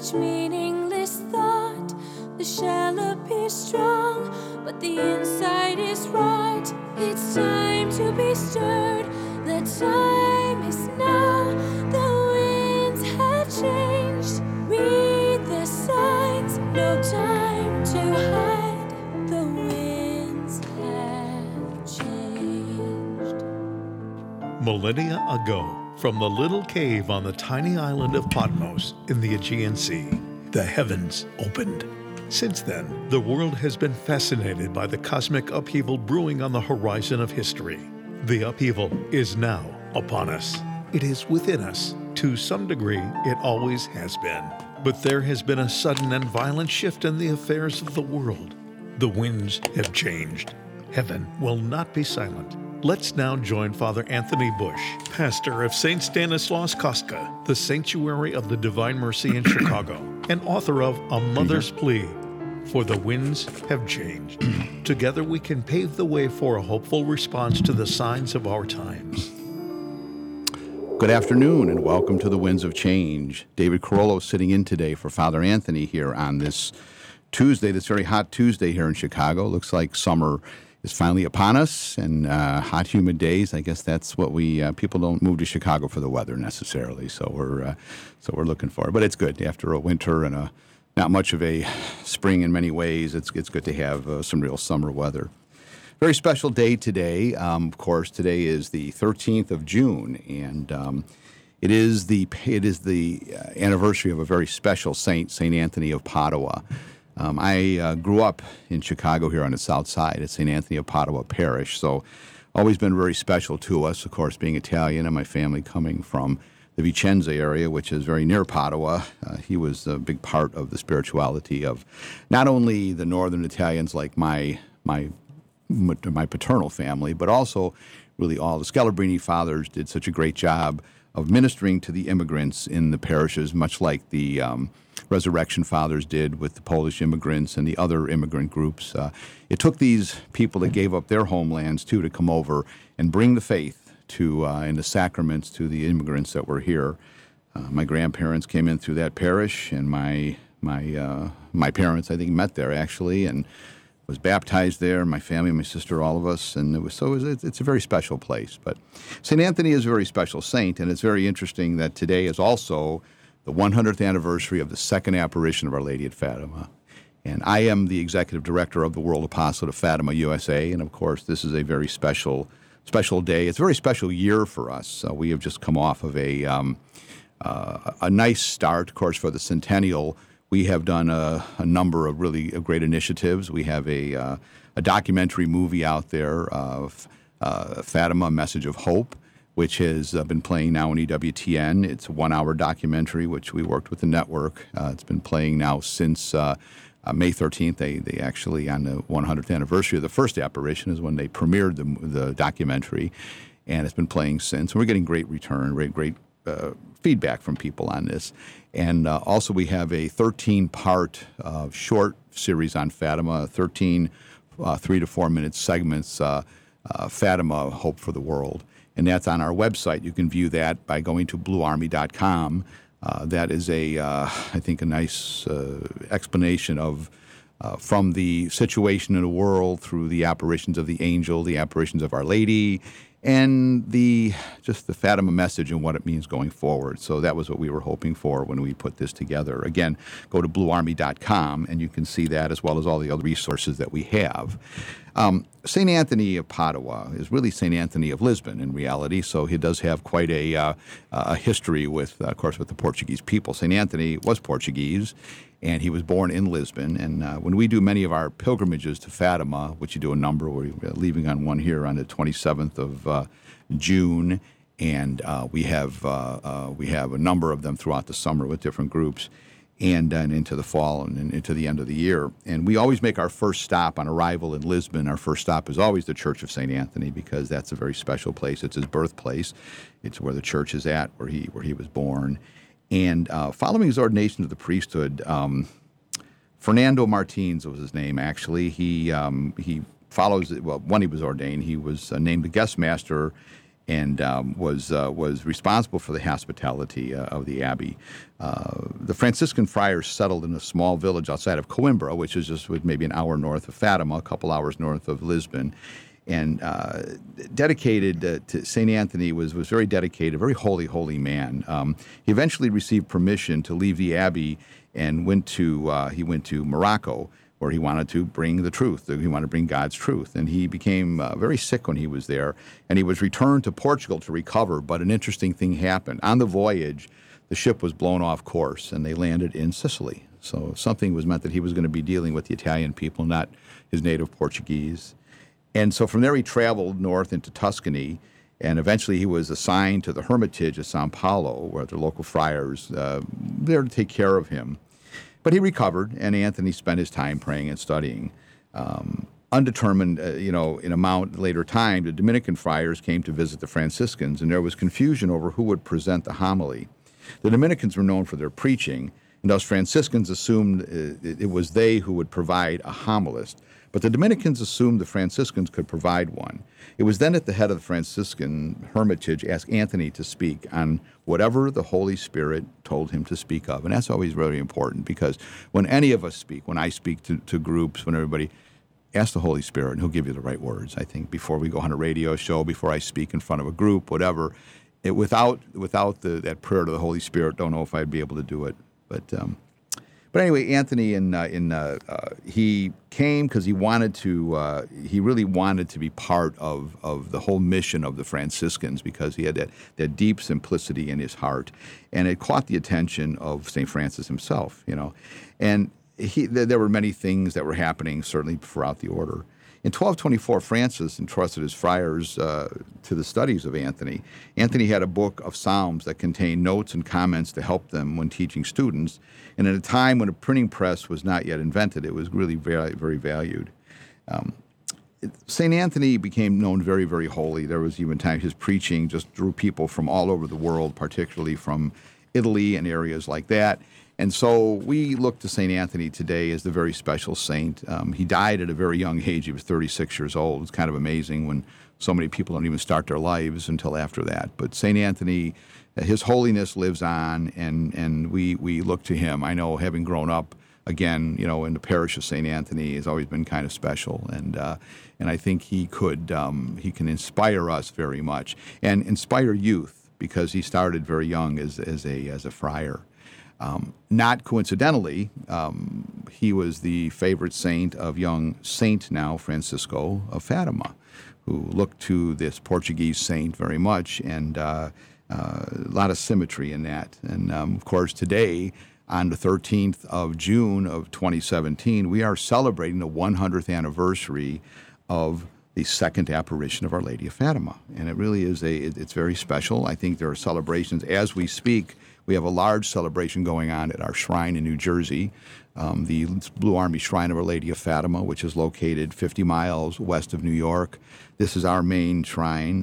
each meaningless thought. The shell appears strong, but the inside is right. It's time to be stirred. The time is now. The winds have changed. Read the signs. No time to hide. The winds have changed. Millennia ago, from the little cave on the tiny island of Patmos in the Aegean Sea, the heavens opened. Since then, the world has been fascinated by the cosmic upheaval brewing on the horizon of history. The upheaval is now upon us. It is within us. To some degree, it always has been. But there has been a sudden and violent shift in the affairs of the world. The winds have changed. Heaven will not be silent. Let's now join Father Anthony Bush, pastor of St. Stanislaus Kostka, the Sanctuary of the Divine Mercy in Chicago, and author of A Mother's Plea, For the Winds Have Changed. Together we can pave the way for a hopeful response to the signs of our times. Good afternoon and welcome to The Winds of Change. David Carollo sitting in today for Father Anthony here on this Tuesday, this very hot Tuesday here in Chicago. Looks like summer is finally upon us, and hot, humid days. I guess that's what we people don't move to Chicago for the weather necessarily. So we're looking for it, but it's good after a winter and not much of a spring in many ways. It's good to have some real summer weather. Very special day today. Of course, today is the 13th of June, and it is the anniversary of a very special saint, St. Anthony of Padua. I grew up in Chicago here on the south side at St. Anthony of Padua Parish, so always been very special to us, of course, being Italian and my family coming from the Vicenza area, which is very near Padua. He was a big part of the spirituality of not only the northern Italians like my paternal family, but also really all the Scalabrini fathers did such a great job of ministering to the immigrants in the parishes, much like the Resurrection Fathers did with the Polish immigrants and the other immigrant groups. It took these people that gave up their homelands, too, to come over and bring the faith to and the sacraments to the immigrants that were here. My grandparents came in through that parish, and my parents, I think, met there, actually, and was baptized there, my family, my sister, all of us, and it's a very special place. But St. Anthony is a very special saint, and it's very interesting that today is also the 100th anniversary of the second apparition of Our Lady at Fatima. And I am the executive director of the World Apostolate of Fatima USA, and of course this is a very special day. It's a very special year for us. We have just come off of a nice start, of course, for the centennial. We have done a number of really great initiatives. We have a documentary movie out there of Fatima, A Message of Hope, which has been playing now on EWTN. It's a 1-hour documentary, which we worked with the network. It's been playing now since May 13th. They actually, on the 100th anniversary of the first apparition, is when they premiered the documentary, and it's been playing since. And we're getting great return, great feedback from people on this. And also we have a 13-part short series on Fatima, 13 3 to 4 minute segments, Fatima, Hope for the World. And that's on our website. You can view that by going to bluearmy.com. That is I think, a nice explanation of from the situation in the world through the apparitions of the angel, the apparitions of Our Lady, and just the Fatima message and what it means going forward. So that was what we were hoping for when we put this together. Again, go to bluearmy.com, and you can see that as well as all the other resources that we have. St. Anthony of Padua is really St. Anthony of Lisbon in reality, so he does have quite a history with, of course, with the Portuguese people. St. Anthony was Portuguese, and he was born in Lisbon. And when we do many of our pilgrimages to Fatima, which you do a number, we're leaving on one here on the 27th of June, and we have a number of them throughout the summer with different groups, and into the fall and into the end of the year. And we always make our first stop on arrival in Lisbon. Our first stop is always the Church of St. Anthony, because that's a very special place. It's his birthplace. It's where the church is at, where he was born. And following his ordination to the priesthood, Fernando Martins was his name, actually. He follows, when he was ordained, he was named the guest master and was responsible for the hospitality of the abbey. The Franciscan friars settled in a small village outside of Coimbra, which is just maybe an hour north of Fatima, a couple hours north of Lisbon. And dedicated to St. Anthony was very dedicated, very holy man. He eventually received permission to leave the abbey and went to Morocco, where he wanted to bring the truth. He wanted to bring God's truth. And he became very sick when he was there, and he was returned to Portugal to recover. But an interesting thing happened. On the voyage, the ship was blown off course, and they landed in Sicily. So something was meant that he was going to be dealing with the Italian people, not his native Portuguese. And so from there he traveled north into Tuscany, and eventually he was assigned to the Hermitage of Sao Paulo, where the local friars there to take care of him. But he recovered, and Anthony spent his time praying and studying. Undetermined, in amount later time, the Dominican friars came to visit the Franciscans, and there was confusion over who would present the homily. The Dominicans were known for their preaching, and those Franciscans assumed it was they who would provide a homilist. But the Dominicans assumed the Franciscans could provide one. It was then that the head of the Franciscan Hermitage asked Anthony to speak on whatever the Holy Spirit told him to speak of. And that's always really important, because when any of us speak, when I speak to groups, when everybody, ask the Holy Spirit, and he'll give you the right words, I think, before we go on a radio show, before I speak in front of a group, whatever. Without that prayer to the Holy Spirit, don't know if I'd be able to do it. But anyway, Anthony, he came because he really wanted to be part of the whole mission of the Franciscans, because he had that deep simplicity in his heart, and it caught the attention of St. Francis himself, And there were many things that were happening, certainly throughout the order. In 1224, Francis entrusted his friars to the studies of Anthony. Anthony had a book of Psalms that contained notes and comments to help them when teaching students. And at a time when a printing press was not yet invented, it was really very, very valued. St. Anthony became known very, very holy. There was even times his preaching just drew people from all over the world, particularly from Italy and areas like that. And so we look to St. Anthony today as the very special saint. He died at a very young age. He was 36 years old. It's kind of amazing when so many people don't even start their lives until after that. But St. Anthony, his holiness lives on, and we look to him. I know, having grown up, again, in the parish of St. Anthony has always been kind of special. And I think he can inspire us very much, and inspire youth, because he started very young as a friar. Not coincidentally, he was the favorite saint of young Saint now Francisco of Fatima, who looked to this Portuguese saint very much, and a lot of symmetry in that. And of course, today, on the 13th of June of 2017, we are celebrating the 100th anniversary of the second apparition of Our Lady of Fatima. And it really is it's very special. I think there are celebrations as we speak. We have a large celebration going on at our shrine in New Jersey, the Blue Army Shrine of Our Lady of Fatima, which is located 50 miles west of New York. This is our main shrine.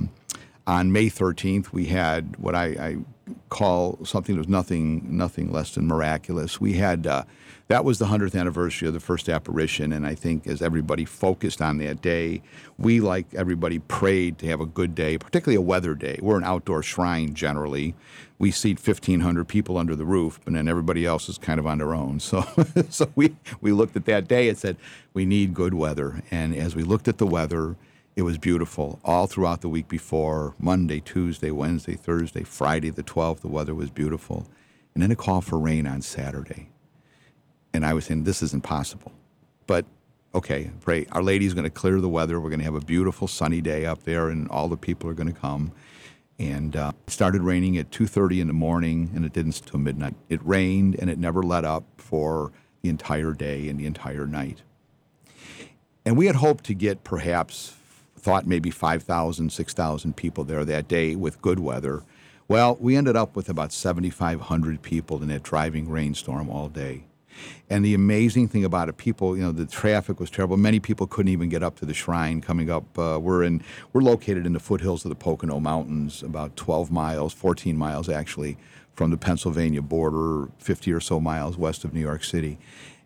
On May 13th, we had what I call something that was nothing less than miraculous. We had that was the 100th anniversary of the first apparition, and I think as everybody focused on that day, we, like everybody, prayed to have a good day, particularly a weather day. We're an outdoor shrine generally. We seat 1,500 people under the roof, and then everybody else is kind of on their own. So we looked at that day and said, we need good weather. And as we looked at the weather, it was beautiful. All throughout the week before, Monday, Tuesday, Wednesday, Thursday, Friday the 12th, the weather was beautiful. And then a call for rain on Saturday. And I was saying, this isn't possible. But, okay, pray. Our Lady's going to clear the weather. We're going to have a beautiful sunny day up there, and all the people are going to come. And it started raining at 2:30 in the morning, and it didn't until midnight. It rained, and it never let up for the entire day and the entire night. And we had hoped to get thought maybe 5,000, 6,000 people there that day with good weather. Well, we ended up with about 7,500 people in that driving rainstorm all day. And the amazing thing about it, people, the traffic was terrible. Many people couldn't even get up to the shrine coming up. We're located in the foothills of the Pocono Mountains, about 12 miles, 14 miles actually, from the Pennsylvania border, 50 or so miles west of New York City.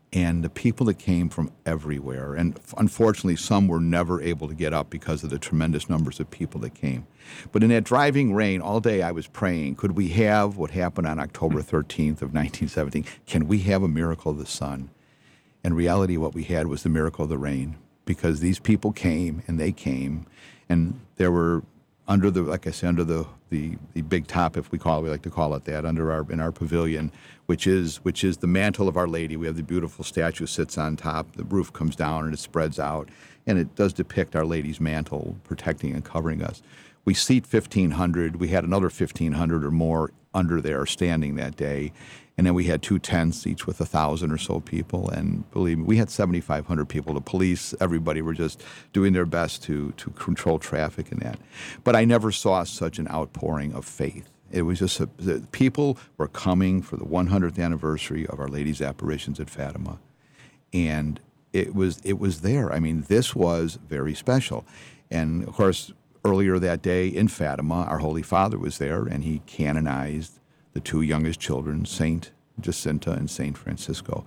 And the people that came from everywhere, and unfortunately some were never able to get up because of the tremendous numbers of people that came. But in that driving rain, all day I was praying, could we have what happened on October 13th of 1917? Can we have a miracle of the sun? In reality, what we had was the miracle of the rain, because these people came, and they came, and there were under the, like I say, under the big top, if we like to call it that, in our pavilion, which is the mantle of Our Lady. We have the beautiful statue sits on top. The roof comes down and it spreads out, and it does depict Our Lady's mantle protecting and covering us. We seat 1,500. We had another 1,500 or more under there standing that day. And then we had 2 tents, each with 1,000 or so people. And believe me, we had 7,500 people. The police, everybody were just doing their best to control traffic and that. But I never saw such an outpouring of faith. It was just people were coming for the 100th anniversary of Our Lady's apparitions at Fatima. And it was there. I mean, this was very special. And, of course, earlier that day in Fatima, our Holy Father was there, and he canonized the 2 youngest children, Saint Jacinta and Saint Francisco.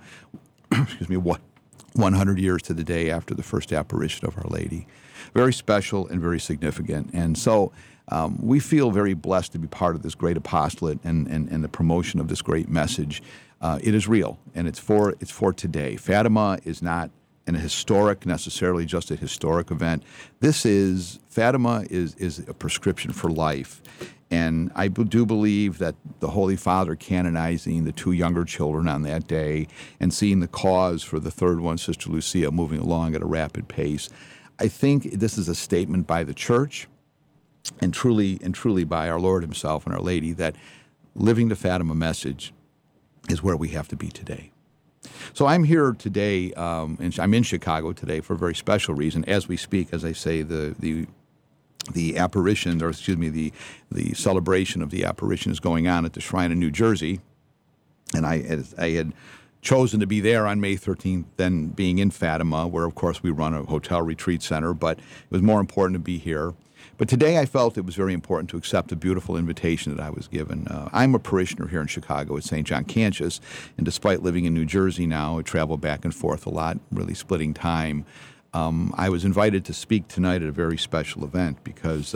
100 years to the day after the first apparition of Our Lady. Very special and very significant. And so we feel very blessed to be part of this great apostolate and the promotion of this great message. It is real, and it's for today. Fatima is not necessarily just a historic event. Fatima is a prescription for life. And I do believe that the Holy Father canonizing the 2 younger children on that day and seeing the cause for the third one, Sister Lucia, moving along at a rapid pace, I think this is a statement by the Church and truly by our Lord himself and Our Lady that living the Fatima message is where we have to be today. So I'm here today, and I'm in Chicago today for a very special reason. As we speak, as I say, the apparition, or excuse me, the celebration of the apparition is going on at the Shrine in New Jersey, and I had chosen to be there on May 13th than being in Fatima, where of course we run a hotel retreat center, but it was more important to be here. But today I felt it was very important to accept a beautiful invitation that I was given. I'm a parishioner here in Chicago at St. John Cantius, and despite living in New Jersey now, I travel back and forth a lot, really splitting time. I was invited to speak tonight at a very special event because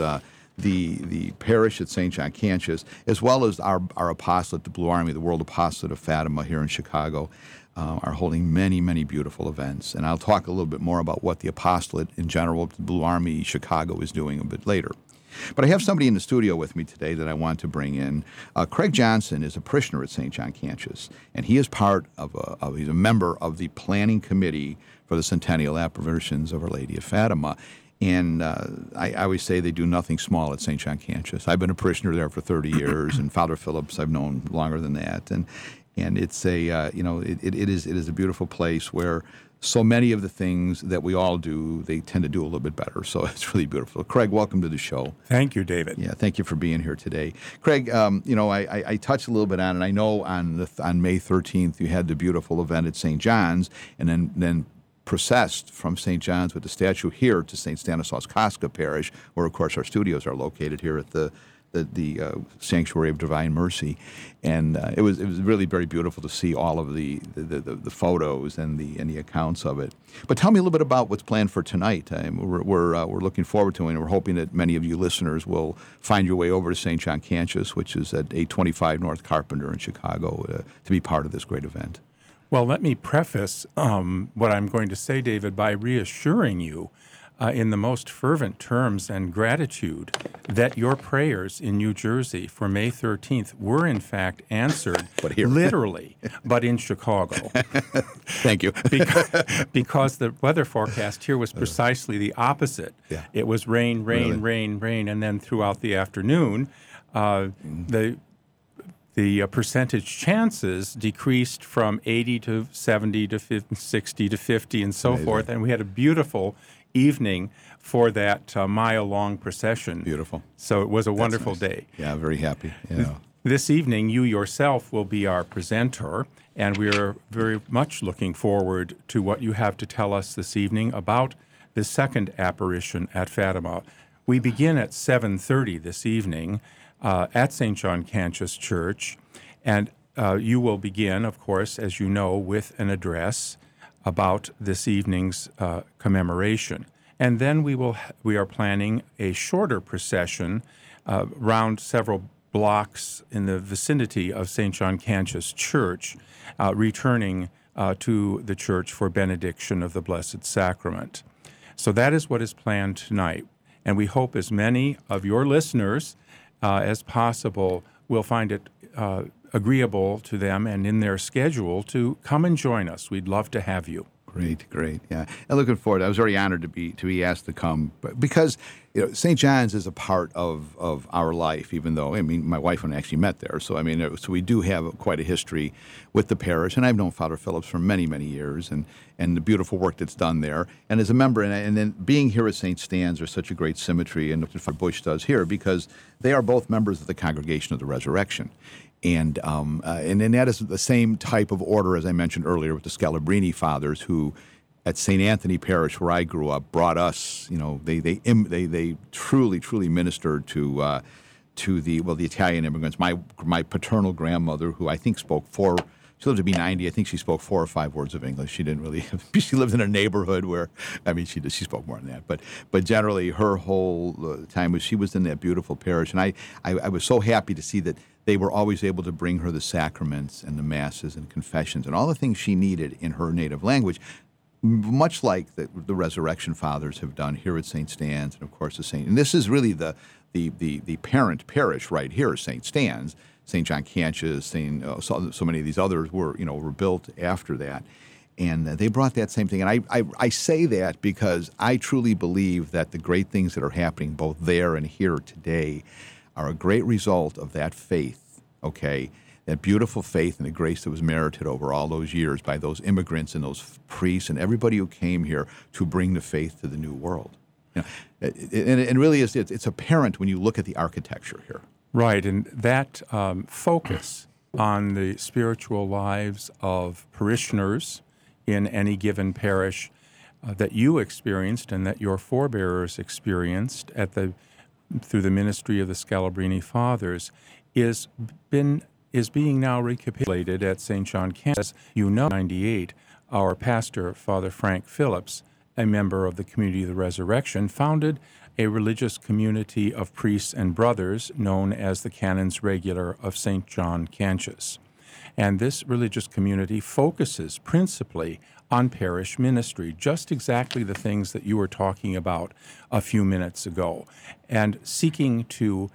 the parish at St. John Cantius, as well as our apostolate, the Blue Army, the World Apostolate of Fatima here in Chicago, are holding many, many beautiful events. And I'll talk a little bit more about what the apostolate in general, the Blue Army Chicago, is doing a bit later. But I have somebody in the studio with me today that I want to bring in. Craig Johnson is a parishioner at St. John Cantius, and he is he's a member of the planning committee for the centennial apparitions of Our Lady of Fatima. And I always say they do nothing small at St. John Cantius. I've been a parishioner there for 30 years, and Father Phillips I've known longer than that. And it's it is a beautiful place where so many of the things that we all do, they tend to do a little bit better. So it's really beautiful. Craig, welcome to the show. Thank you, David. Yeah, thank you for being here today. Craig, I touched a little bit on it. I know on May 13th you had the beautiful event at St. John's, and then processed from St. John's with the statue here to St. Stanislaus Kostka Parish, where, of course, our studios are located here at the Sanctuary of Divine Mercy. And it was really very beautiful to see all of the photos and the accounts of it. But tell me a little bit about what's planned for tonight. We're looking forward to it, and we're hoping that many of you listeners will find your way over to St. John Cantius, which is at 825 North Carpenter in Chicago, to be part of this great event. Well, let me preface what I'm going to say, David, by reassuring you in the most fervent terms and gratitude that your prayers in New Jersey for May 13th were in fact answered literally, but in Chicago. Thank you. because the weather forecast here was precisely the opposite. Yeah. It was rain, and then throughout the afternoon, the percentage chances decreased from 80 to 70 to 50, 60 to 50 and so forth. And we had a beautiful evening for that mile-long procession. Beautiful. So it was a wonderful nice. day. Yeah, very happy. Yeah. This evening, you yourself will be our presenter, and we are very much looking forward to what you have to tell us this evening about the second apparition at Fatima. We begin at 7:30 this evening at St. John Cantius Church, and you will begin, of course, as you know, with an address about this evening's commemoration. And then we are planning a shorter procession around several blocks in the vicinity of St. John Cantius Church, returning to the church for benediction of the Blessed Sacrament. So that is what is planned tonight. And we hope as many of your listeners as possible will find it agreeable to them and in their schedule to come and join us. We'd love to have you. Great, yeah. And looking forward. I was very honored to be asked to come, because St. John's is a part of our life. Even though my wife and I actually met there, so so we do have quite a history with the parish. And I've known Father Phillips for many years, and the beautiful work that's done there. And as a member, and then being here at St. Stan's, there's such a great symmetry, and what Father Bush does here, because they are both members of the Congregation of the Resurrection. And then that is the same type of order, as I mentioned earlier, with the Scalabrini Fathers, who at St. Anthony Parish, where I grew up, brought us. They truly ministered to the Italian immigrants. My paternal grandmother, who I think spoke she lived to be 90. I think she spoke 4 or 5 words of English. She didn't really. She lived in a neighborhood where, she spoke more than that. But generally, her whole time she was in that beautiful parish, and I was so happy to see that they were always able to bring her the sacraments and the masses and confessions and all the things she needed in her native language, much like the Resurrection Fathers have done here at St. Stan's, and of course the Saint. And this is really the parent parish right here, St. Stan's. St. John Cantius, so many of these others were built after that. And they brought that same thing. And I say that because I truly believe that the great things that are happening both there and here today are a great result of that faith, okay? That beautiful faith and the grace that was merited over all those years by those immigrants and those priests and everybody who came here to bring the faith to the New World. And really it's apparent when you look at the architecture here. Right, and that focus on the spiritual lives of parishioners in any given parish that you experienced and that your forebears experienced through the ministry of the Scalabrini Fathers is being now recapitulated at St. John Cantius. You know, in 1998, our pastor, Father Frank Phillips, a member of the Community of the Resurrection, founded a religious community of priests and brothers known as the Canons Regular of St. John Cantius. And this religious community focuses principally on parish ministry, just exactly the things that you were talking about a few minutes ago, and seeking to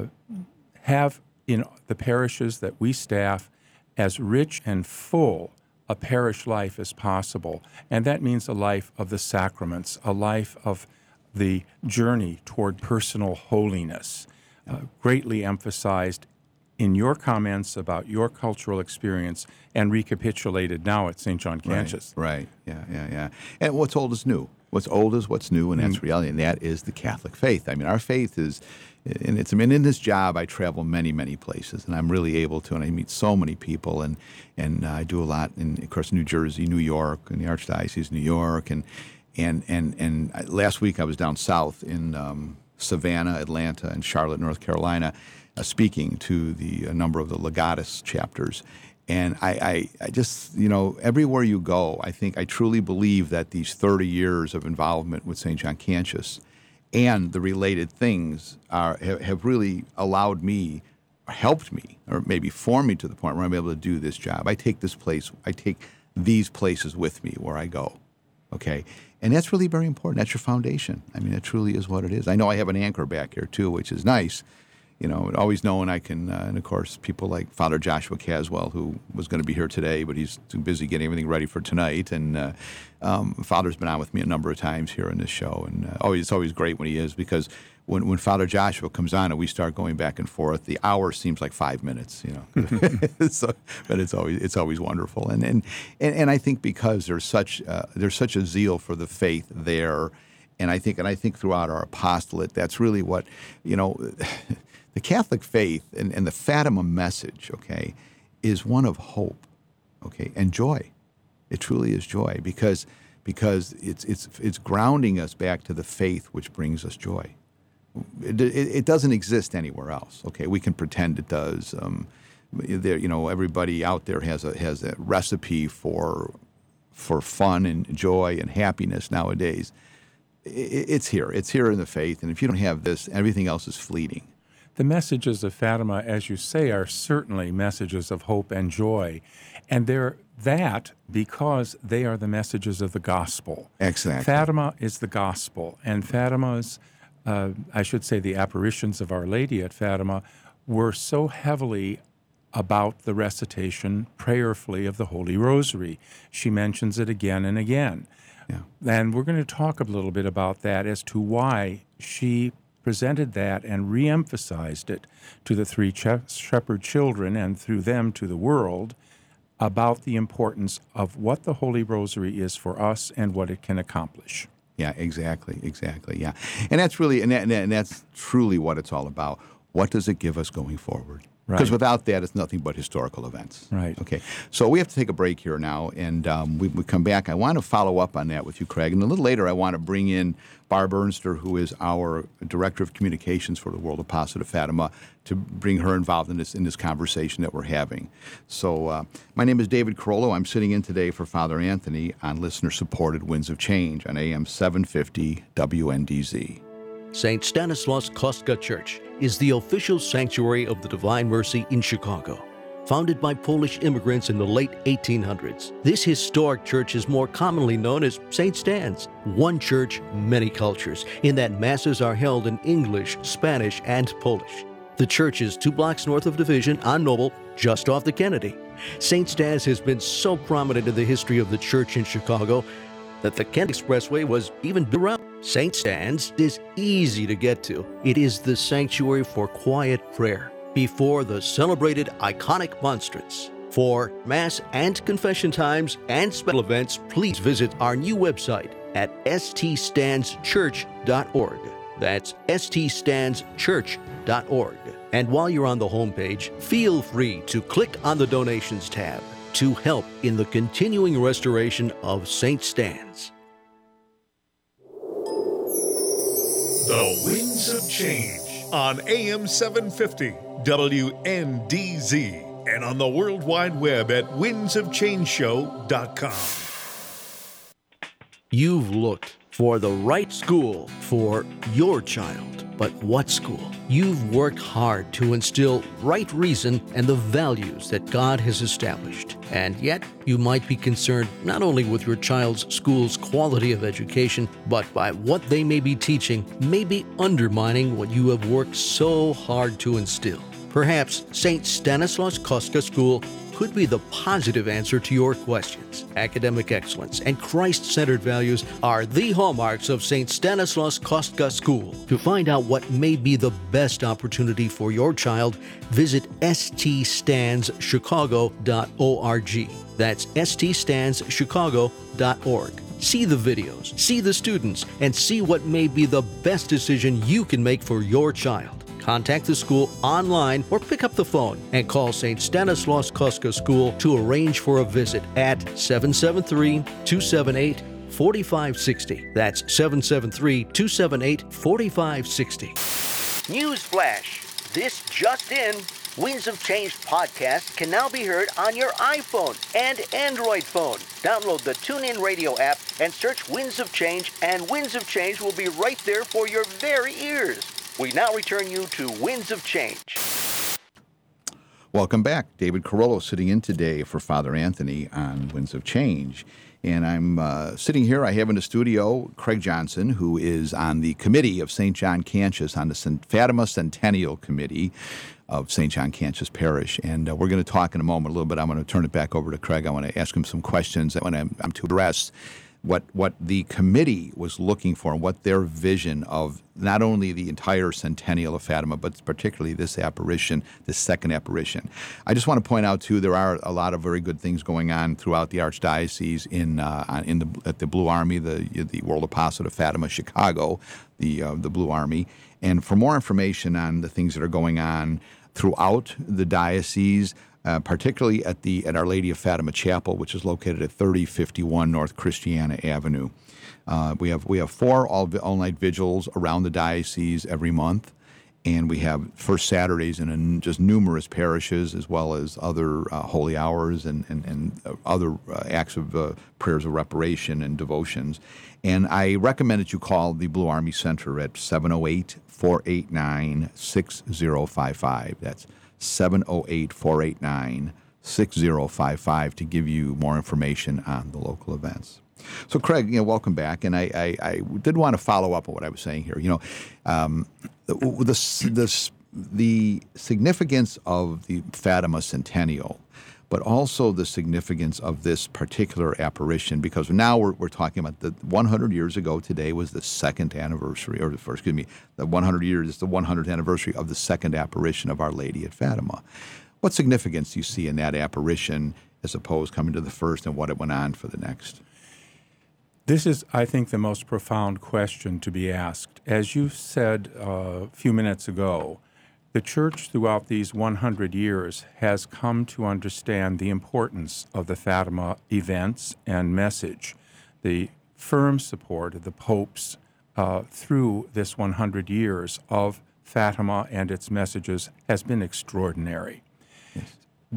have in the parishes that we staff as rich and full a parish life as possible. And that means a life of the sacraments, a life of the journey toward personal holiness, greatly emphasized in your comments about your cultural experience and recapitulated now at St. John Cantius. Right. Yeah. And what's old is new. What's old is what's new, and that's reality, and that is the Catholic faith. Our faith is, and in this job I travel many places, and I'm really able to, and I meet so many people, and I do a lot in, of course, New Jersey, New York, and the Archdiocese of New York, and last week I was down south in Savannah, Atlanta, and Charlotte, North Carolina, speaking to a number of the Legatus chapters. And I just, everywhere you go, I truly believe that these 30 years of involvement with St. John Cantius and the related things have really allowed me, helped me, or maybe formed me to the point where I'm able to do this job. I take these places with me where I go, okay? And that's really very important. That's your foundation. That truly is what it is. I know I have an anchor back here, too, which is nice. Always knowing I can, and of course, people like Father Joshua Caswell, who was going to be here today, but he's too busy getting everything ready for tonight. And Father's been on with me a number of times here in this show. And it's always great when he is, because when Father Joshua comes on and we start going back and forth, the hour seems like 5 minutes, but it's always wonderful. And I think because there's such a zeal for the faith there, and I think throughout our apostolate, that's really what, the Catholic faith and the Fatima message, okay, is one of hope, okay, and joy. It truly is joy because it's grounding us back to the faith which brings us joy. It doesn't exist anywhere else, okay? We can pretend it does, everybody out there has a recipe for fun and joy and happiness nowadays. It's here. It's here in the faith. And if you don't have this, everything else is fleeting. The messages of Fatima, as you say, are certainly messages of hope and joy. And they're that because they are the messages of the gospel. Exactly. Fatima is the gospel. And Fatima's, the apparitions of Our Lady at Fatima were so heavily about the recitation prayerfully of the Holy Rosary. She mentions it again and again. Yeah. And we're going to talk a little bit about that as to why she presented that and re-emphasized it to the three shepherd children and through them to the world about the importance of what the Holy Rosary is for us and what it can accomplish. Yeah, exactly, yeah. And that's really, and that's truly what it's all about. What does it give us going forward? Because without that, it's nothing but historical events. Right. Okay. So we have to take a break here now, and we come back. I want to follow up on that with you, Craig. And a little later, I want to bring in Barb Ernster, who is our Director of Communications for the World Apostolate of Fatima, to bring her involved in this conversation that we're having. So my name is David Carollo. I'm sitting in today for Father Anthony on listener-supported Winds of Change on AM 750 WNDZ. St. Stanislaus Kostka Church is the official sanctuary of the Divine Mercy in Chicago. Founded by Polish immigrants in the late 1800s, this historic church is more commonly known as St. Stan's. One church, many cultures, in that masses are held in English, Spanish, and Polish. The church is 2 blocks north of Division on Noble, just off the Kennedy. St. Stan's has been so prominent in the history of the church in Chicago that the Kent Expressway was even built around. St. Stan's is easy to get to. It is the sanctuary for quiet prayer before the celebrated iconic monstrance. For Mass and confession times and special events, please visit our new website at ststandschurch.org. That's ststandschurch.org. And while you're on the homepage, feel free to click on the Donations tab to help in the continuing restoration of St. Stan's. The Winds of Change on AM 750 WNDZ and on the World Wide Web at windsofthangeshow.com. You've looked for the right school for your child, but what school? You've worked hard to instill right reason and the values that God has established. And yet, you might be concerned not only with your child's school's quality of education, but by what they may be teaching may be undermining what you have worked so hard to instill. Perhaps St. Stanislaus Kostka School could be the positive answer to your questions. Academic excellence and Christ-centered values are the hallmarks of St. Stanislaus Kostka School. To find out what may be the best opportunity for your child, visit ststandschicago.org. That's ststandschicago.org. See the videos, see the students, and see what may be the best decision you can make for your child. Contact the school online or pick up the phone and call St. Stanislaus Kostka School to arrange for a visit at 773-278-4560. That's 773-278-4560. News Flash. This just in. Winds of Change podcast can now be heard on your iPhone and Android phone. Download the TuneIn Radio app and search Winds of Change, and Winds of Change will be right there for your very ears. We now return you to Winds of Change. Welcome back. David Carollo sitting in today for Father Anthony on Winds of Change. And I'm sitting here, I have in the studio Craig Johnson, who is on the committee of St. John Cantius, on the Fatima Centennial Committee of St. John Cantius Parish. And we're going to talk in a moment a little bit. I'm going to turn it back over to Craig. I want to ask him some questions. I want to address what the committee was looking for and what their vision of not only the entire centennial of Fatima, but particularly this apparition, this second apparition. I just want to point out, too, there are a lot of very good things going on throughout the Archdiocese at the Blue Army, the World Apostolate of Fatima, Chicago, the Blue Army. And for more information on the things that are going on throughout the diocese, particularly at Our Lady of Fatima Chapel, which is located at 3051 North Christiana Avenue. We have 4 all-night vigils around the diocese every month, And we have first Saturdays in just numerous parishes, as well as other holy hours and other acts of prayers of reparation and devotions. And I recommend that you call the Blue Army Center at 708-489-6055. That's 708-489-6055 to give you more information on the local events. So, Craig, welcome back. And I did want to follow up on what I was saying here. The significance of the Fatima Centennial, but also the significance of this particular apparition, because now we're talking about the 100 years ago today was the second anniversary, or the 100 years is the 100th anniversary of the second apparition of Our Lady at Fatima. What significance do you see in that apparition as opposed coming to the first and what it went on for the next? This is, I think, the most profound question to be asked. As you said a few minutes ago, the Church throughout these 100 years has come to understand the importance of the Fatima events and message. The firm support of the popes through this 100 years of Fatima and its messages has been extraordinary. Yes.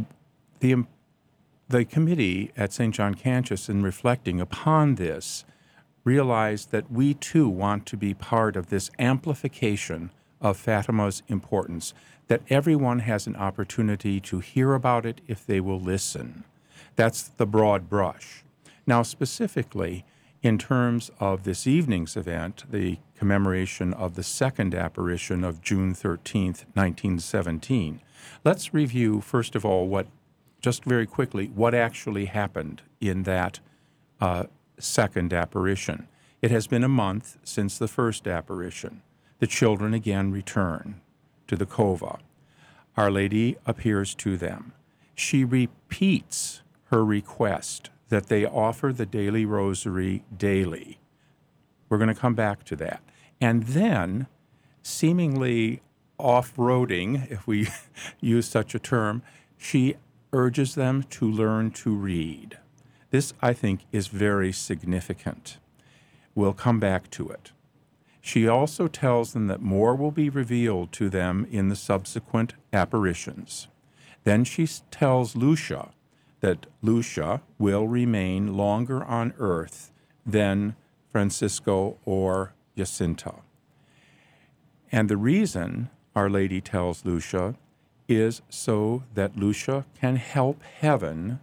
The committee at St. John Cantius, in reflecting upon this, realized that we too want to be part of this amplification of Fatima's importance, that everyone has an opportunity to hear about it if they will listen. That's the broad brush. Now, specifically, in terms of this evening's event, the commemoration of the second apparition of June 13th, 1917, let's review, first of all, just very quickly, what actually happened in that second apparition. It has been a month since the first apparition. The children again return to the cova. Our Lady appears to them. She repeats her request that they offer the daily rosary daily. We're going to come back to that. And then, seemingly off-roading, if we use such a term, she urges them to learn to read. This, I think, is very significant. We'll come back to it. She also tells them that more will be revealed to them in the subsequent apparitions. Then she tells Lucia that Lucia will remain longer on earth than Francisco or Jacinta. And the reason, Our Lady tells Lucia, is so that Lucia can help heaven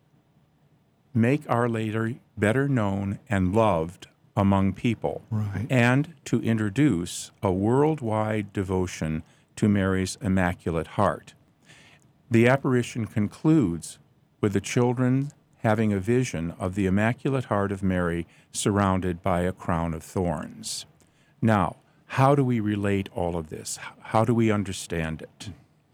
make Our Lady better known and loved among people, right, and to introduce a worldwide devotion to Mary's Immaculate Heart. The apparition concludes with the children having a vision of the Immaculate Heart of Mary surrounded by a crown of thorns. Now, how do we relate all of this? How do we understand it?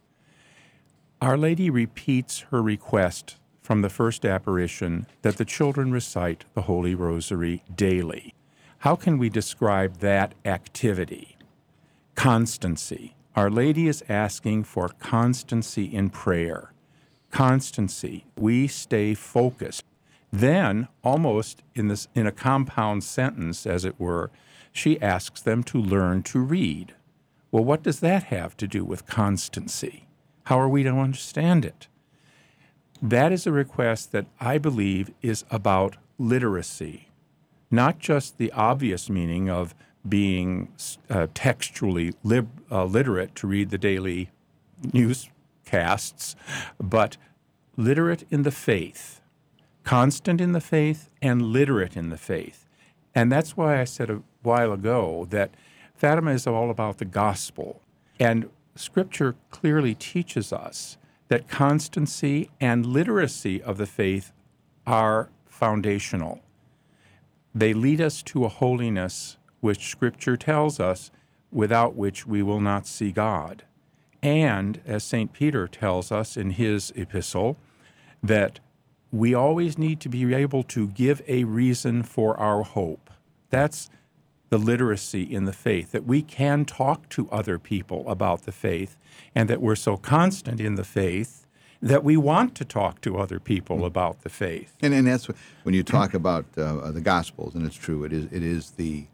Our Lady repeats her request from the first apparition that the children recite the Holy Rosary daily. How can we describe that activity? Constancy. Our Lady is asking for constancy in prayer. Constancy. We stay focused. Then, almost in a compound sentence, as it were, she asks them to learn to read. Well, what does that have to do with constancy? How are we to understand it? That is a request that I believe is about literacy, not just the obvious meaning of being textually literate to read the daily newscasts, but literate in the faith, constant in the faith, and literate in the faith. And that's why I said a while ago that Fatima is all about the gospel. And Scripture clearly teaches us that constancy and literacy of the faith are foundational. They lead us to a holiness which Scripture tells us without which we will not see God. And, as St. Peter tells us in his epistle, that we always need to be able to give a reason for our hope. That's the literacy in the faith, that we can talk to other people about the faith, and that we're so constant in the faith that we want to talk to other people about the faith. And that's when you talk about the Gospels, and it's true, it is the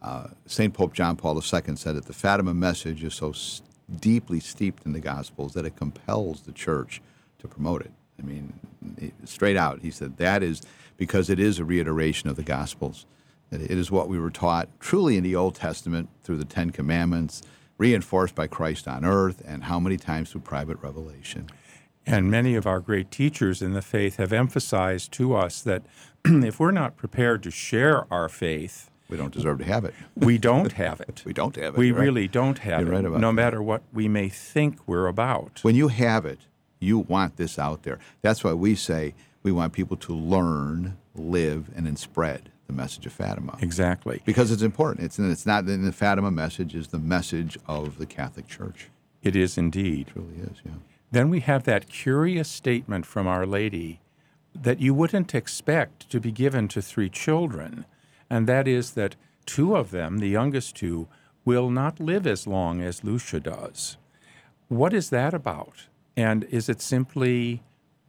St. Pope John Paul II said that the Fatima message is so deeply steeped in the Gospels that it compels the church to promote it. I mean, straight out, he said that is because it is a reiteration of the Gospels. It is what we were taught truly in the Old Testament through the Ten Commandments, reinforced by Christ on earth, and how many times through private revelation. And many of our great teachers in the faith have emphasized to us that if we're not prepared to share our faith, we don't deserve to have it. We don't have it. We don't have it. We You're right. really don't have You're it, right about no that. matter what we may think we're about. When you have it, you want this out there. That's why we say we want people to learn, live, and then spread the message of Fatima. Exactly. Because it's important. It's not in the Fatima message is the message of the Catholic Church. It is indeed. It really is, yeah. Then we have that curious statement from Our Lady that you wouldn't expect to be given to 3 children, and that is that 2 of them, the youngest 2, will not live as long as Lucia does. What is that about? And is it simply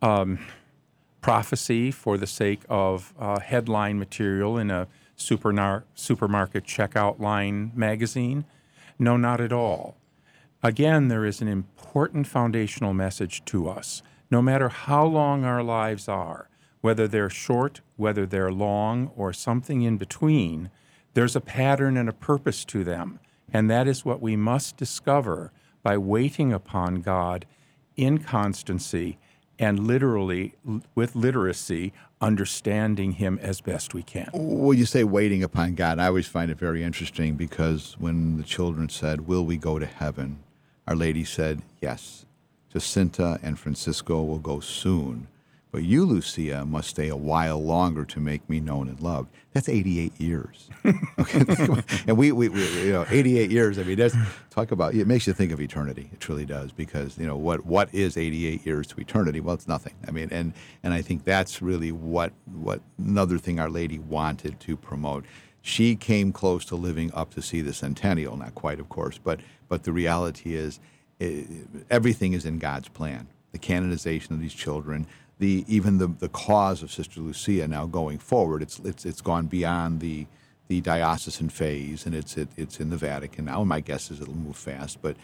prophecy for the sake of headline material in a supermarket checkout line magazine? No, not at all. Again, there is an important foundational message to us. No matter how long our lives are, whether they're short, whether they're long, or something in between, there's a pattern and a purpose to them. And that is what we must discover by waiting upon God in constancy and literally, with literacy, understanding Him as best we can. When you say waiting upon God, I always find it very interesting because when the children said, "Will we go to heaven?" Our Lady said, "Yes. Jacinta and Francisco will go soon, but you, Lucia, must stay a while longer to make me known and loved." That's 88 years. Okay? And we 88 years, I mean, that's, talk about, it makes you think of eternity. It truly does, because, what is 88 years to eternity? Well, it's nothing. I mean, and I think that's really what another thing Our Lady wanted to promote. She came close to living up to see the centennial, not quite, of course, but the reality is everything is in God's plan. The canonization of these children, even the cause of Sister Lucia now going forward, it's gone beyond the diocesan phase, and it's in the Vatican now. My guess is it'll move fast, but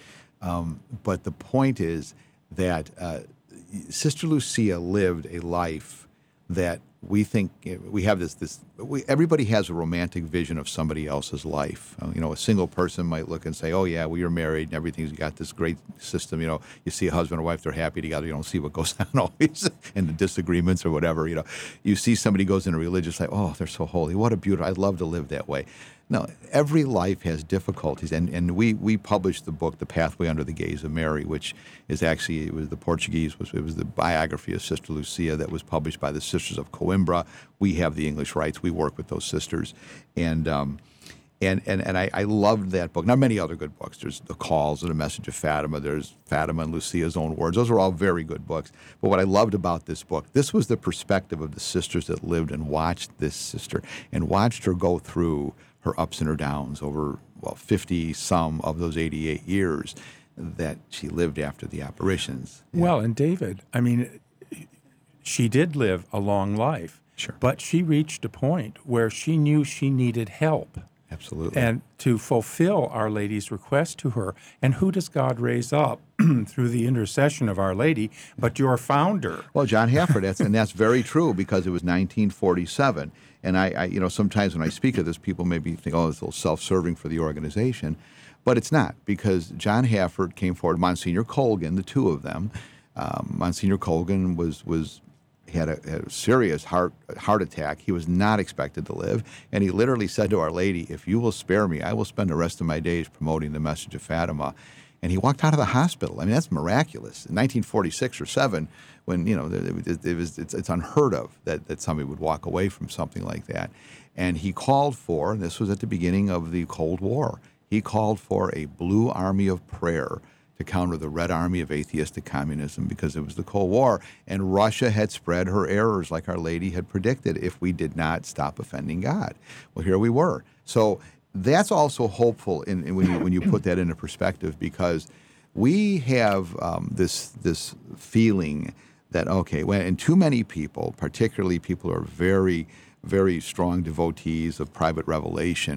the point is that Sister Lucia lived a life that we think we have everybody has a romantic vision of somebody else's life. A single person might look and say, "Oh yeah, well, you're married and everything's got this great system." You see a husband or wife, they're happy together. You don't see what goes on always and the disagreements or whatever. You see somebody goes into religious life, "Oh, they're so holy. What a beautiful, I'd love to live that way." No, every life has difficulties, and we published the book, The Pathway Under the Gaze of Mary, which is actually, it was the biography of Sister Lucia that was published by the Sisters of Coimbra. We have the English rights. We work with those sisters, and I loved that book. Now, many other good books. There's The Calls and the Message of Fatima. There's Fatima and Lucia's Own Words. Those are all very good books. But what I loved about this book, this was the perspective of the sisters that lived and watched this sister and watched her go through her ups and her downs over, 50-some of those 88 years that she lived after the apparitions. Yeah. Well, and David, I mean, she did live a long life. Sure. But she reached a point where she knew she needed help. Absolutely. And to fulfill Our Lady's request to her. And who does God raise up through the intercession of Our Lady but your founder? Well, John Haffer, that's very true, because it was 1947. And I sometimes when I speak of this, people maybe think, "Oh, it's a little self-serving for the organization." But it's not, because John Hafford came forward, Monsignor Colgan, the two of them. Monsignor Colgan had a serious heart attack. He was not expected to live, and he literally said to Our Lady, "If you will spare me, I will spend the rest of my days promoting the message of Fatima." And he walked out of the hospital. I mean, that's miraculous. In 1946 or 7, when it's unheard of that somebody would walk away from something like that. And he called for, and this was at the beginning of the Cold War, he called for a blue army of prayer to counter the red army of atheistic communism, because it was the Cold War, and Russia had spread her errors like Our Lady had predicted if we did not stop offending God. Well, here we were. So that's also hopeful when you put that into perspective, because we have this feeling that, and too many people, particularly people who are very, very strong devotees of private revelation,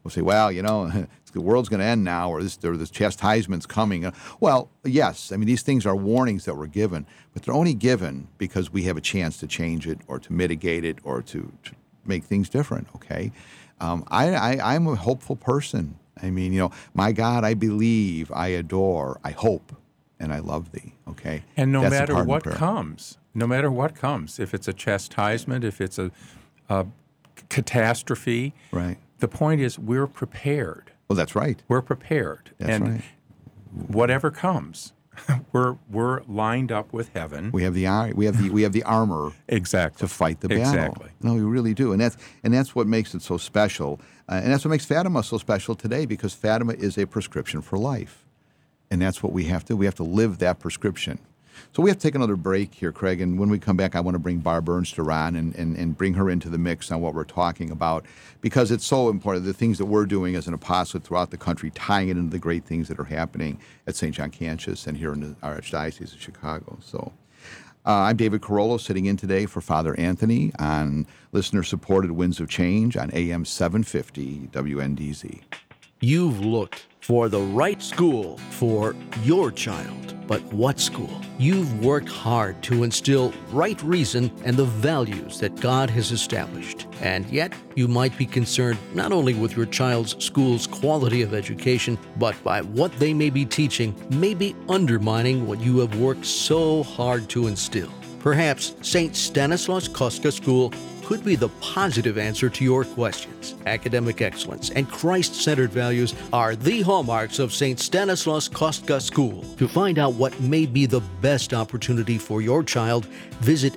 We'll say, well, the world's going to end now, or this chastisement's coming. Well, yes, I mean, these things are warnings that were given, but they're only given because we have a chance to change it or to mitigate it or to make things different, okay? I'm a hopeful person. I mean, my God, I believe, I adore, I hope, and I love thee, okay? And no That's the matter pardon what prayer. comes, if it's a chastisement, if it's a catastrophe, Right. the point is we're prepared. Well, that's right. We're prepared. That's and right. whatever comes, we're lined up with heaven. We have the armor Exactly. to fight the battle. Exactly. No, we really do, and that's what makes it so special, and that's what makes Fatima so special today, because Fatima is a prescription for life, and that's what we have to. We have to live that prescription. So we have to take another break here, Craig, and when we come back, I want to bring Barb Ernster on and bring her into the mix on what we're talking about, because it's so important, the things that we're doing as an apostolate throughout the country, tying it into the great things that are happening at St. John Cantius and here in the Archdiocese of Chicago. So I'm David Carollo, sitting in today for Father Anthony on listener-supported Winds of Change on AM 750 WNDZ. You've looked for the right school for your child. But what school? You've worked hard to instill right reason and the values that God has established. And yet, you might be concerned not only with your child's school's quality of education, but by what they may be teaching may be undermining what you have worked so hard to instill. Perhaps St. Stanislaus Kostka School could be the positive answer to your questions. Academic excellence and Christ-centered values are the hallmarks of St. Stanislaus Kostka School. To find out what may be the best opportunity for your child, visit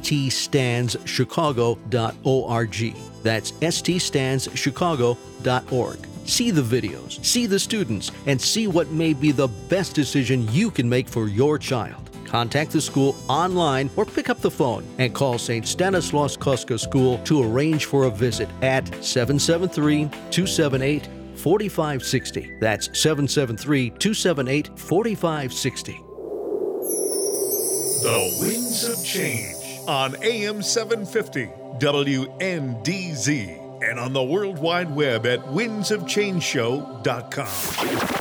ststandschicago.org. That's ststandschicago.org. See the videos, see the students, and see what may be the best decision you can make for your child. Contact the school online or pick up the phone and call St. Stanislaus Kostka School to arrange for a visit at 773-278-4560. That's 773-278-4560. The Winds of Change on AM 750 WNDZ and on the World Wide Web at windsofchangeshow.com.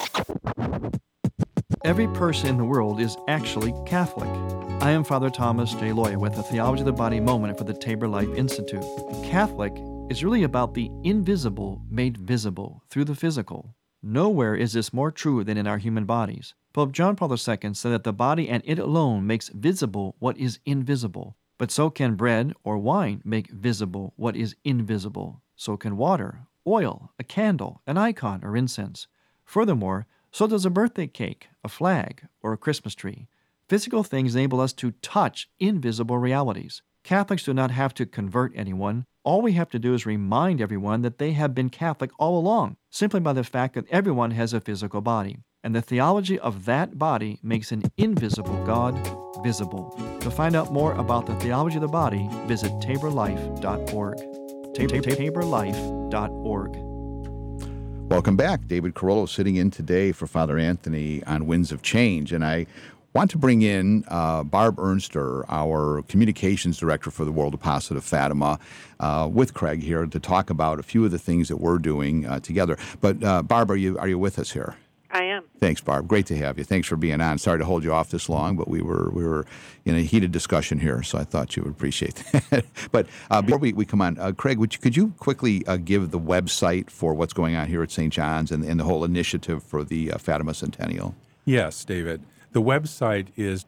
Every person in the world is actually Catholic. I am Father Thomas J. Loya with the Theology of the Body moment for the Tabor Life Institute. Catholic is really about the invisible made visible through the physical. Nowhere is this more true than in our human bodies. Pope John Paul II said that the body and it alone makes visible what is invisible. But so can bread or wine make visible what is invisible. So can water, oil, a candle, an icon, or incense. Furthermore, so does a birthday cake, a flag, or a Christmas tree. Physical things enable us to touch invisible realities. Catholics do not have to convert anyone. All we have to do is remind everyone that they have been Catholic all along, simply by the fact that everyone has a physical body. And the theology of that body makes an invisible God visible. To find out more about the theology of the body, visit taborlife.org. Taborlife.org. Welcome back. David Carollo sitting in today for Father Anthony on Winds of Change. And I want to bring in Barb Ernster, our communications director for the World Apostolate of Fatima, with Craig here to talk about a few of the things that we're doing together. But Barb, are you with us here? I am. Thanks, Barb. Great to have you. Thanks for being on. Sorry to hold you off this long, but we were in a heated discussion here, so I thought you would appreciate that. But before we come on, Craig, could you quickly give the website for what's going on here at St. John's and the whole initiative for the Fatima Centennial? Yes, David. The website is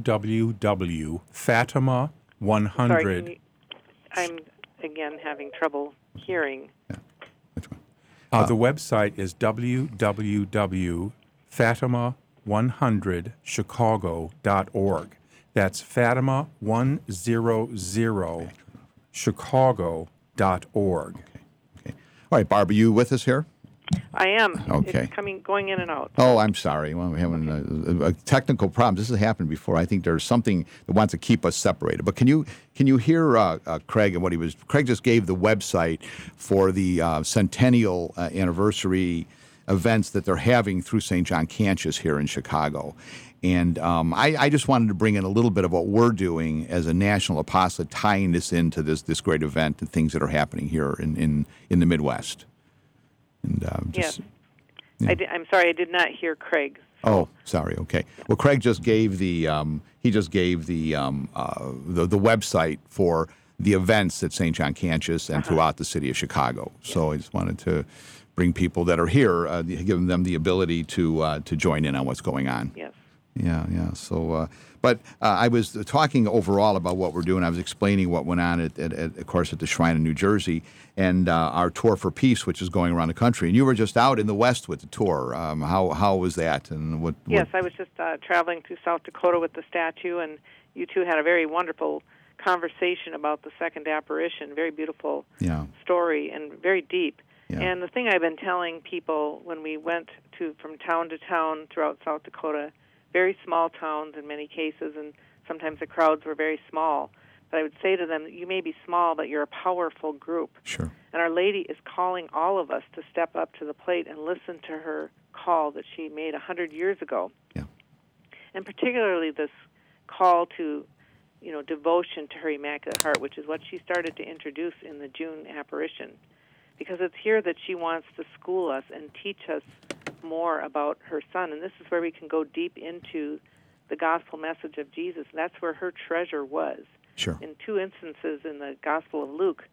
www.fatima100. Sorry, I'm again having trouble hearing. Yeah. Which one? The website is www.fatima100chicago.org. That's Fatima100chicago.org. Okay. All right, Barb, are you with us here? I am. Okay. It's going in and out. Oh, I'm sorry. Well, we're having a technical problem. This has happened before. I think there's something that wants to keep us separated. But can you hear Craig and what he was? Craig just gave the website for the centennial anniversary events that they're having through St. John Cantius here in Chicago. And I just wanted to bring in a little bit of what we're doing as a national apostolate, tying this into this great event and things that are happening here in the Midwest. And Yes. I'm sorry, I did not hear Craig. Oh, sorry. Okay. Well, Craig just gave the the website for the events at St. John Cantius and throughout the city of Chicago. So I just wanted to bring people that are here, giving them the ability to join in on what's going on. Yes. Yeah. So, but I was talking overall about what we're doing. I was explaining what went on at of course, at the Shrine in New Jersey, and our Tour for Peace, which is going around the country. And you were just out in the West with the tour. How was that? And what? Yes, I was just traveling through South Dakota with the statue, and you two had a very wonderful conversation about the second apparition. Very beautiful story and very deep. Yeah. And the thing I've been telling people when we went from town to town throughout South Dakota, very small towns in many cases, and sometimes the crowds were very small. But I would say to them, you may be small, but you're a powerful group. Sure. And Our Lady is calling all of us to step up to the plate and listen to her call that she made 100 years ago. Yeah. And particularly this call to, devotion to her Immaculate Heart, which is what she started to introduce in the June apparition. Because it's here that she wants to school us and teach us more about her Son. And this is where we can go deep into the gospel message of Jesus. That's where her treasure was. Sure. In two instances in the Gospel of Luke,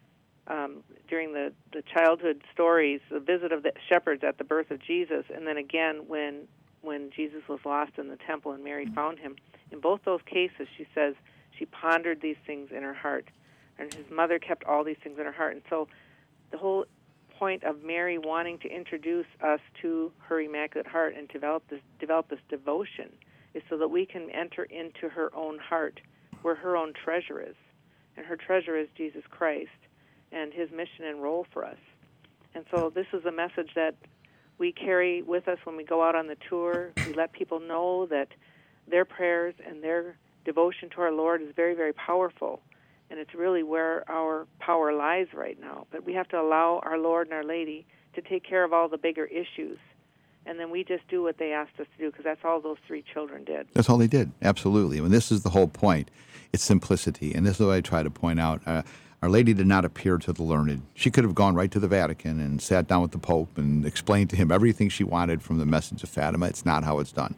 during the childhood stories, the visit of the shepherds at the birth of Jesus, and then again when Jesus was lost in the temple and Mary found him. In both those cases, she says she pondered these things in her heart, and his mother kept all these things in her heart. And so the whole point of Mary wanting to introduce us to her Immaculate Heart and develop this devotion is so that we can enter into her own heart, where her own treasure is. And her treasure is Jesus Christ and his mission and role for us. And so this is a message that we carry with us when we go out on the tour. We let people know that their prayers and their devotion to our Lord is very, very powerful. And it's really where our power lies right now. But we have to allow our Lord and our Lady to take care of all the bigger issues. And then we just do what they asked us to do, because that's all those three children did. That's all they did, absolutely. I mean, this is the whole point. It's simplicity. And this is what I try to point out. Our Lady did not appear to the learned. She could have gone right to the Vatican and sat down with the Pope and explained to him everything she wanted from the message of Fatima. It's not how it's done.